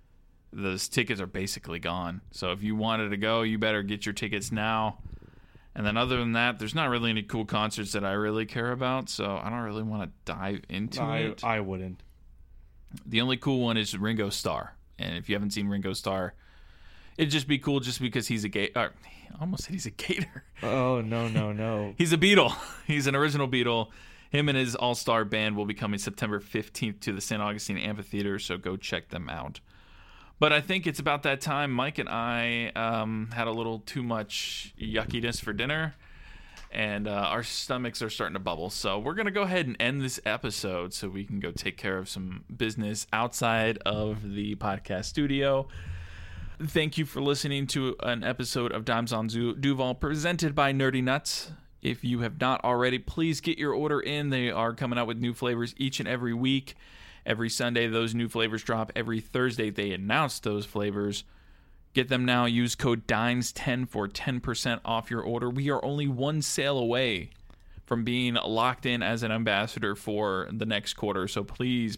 Those tickets are basically gone. So if you wanted to go, you better get your tickets now. And then other than that, there's not really any cool concerts that I really care about, so I don't really want to dive into it. I wouldn't. The only cool one is Ringo Starr. And if you haven't seen Ringo Starr, it'd just be cool just because he's a I almost said he's a Gator. Oh, no. He's a Beatle. He's an original Beatle. Him and his all-star band will be coming September 15th to the St. Augustine Amphitheater, so go check them out. But I think it's about that time. Mike and I had a little too much yuckiness for dinner, and our stomachs are starting to bubble. So we're going to go ahead and end this episode so we can go take care of some business outside of the podcast studio. Thank you for listening to an episode of Dimes on Duval presented by Nerdy Nuts. If you have not already, please get your order in. They are coming out with new flavors each and every week. Every Sunday, those new flavors drop. Every Thursday, they announce those flavors. Get them now. Use code DIMES10 for 10% off your order. We are only one sale away from being locked in as an ambassador for the next quarter. So please.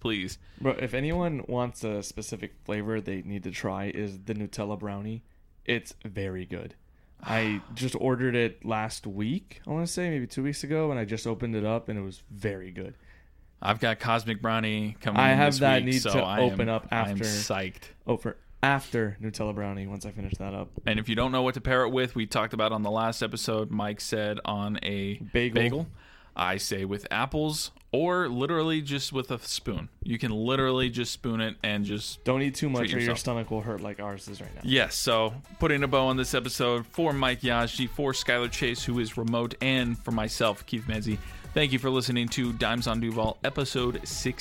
Bro, if anyone wants a specific flavor they need to try is the Nutella brownie. It's very good. I just ordered it last week, I want to say, maybe 2 weeks ago, and I just opened it up, and it was very good. I've got Cosmic Brownie coming I in have this that week, need so to I open am, up after. I'm psyched. After Nutella brownie, once I finish that up. And if you don't know what to pair it with, we talked about on the last episode. Mike said on a bagel. I say with apples or literally just with a spoon. You can literally just spoon it and just don't eat too much or yourself. your stomach will hurt like ours is right now. Yes, so putting a bow on this episode for Mike Yaji, for Skylar Chase, who is remote, and for myself, Keith Menzie. Thank you for listening to Dimes on Duval, episode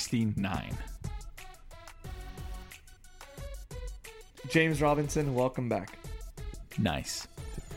69. James Robinson, welcome back. Nice.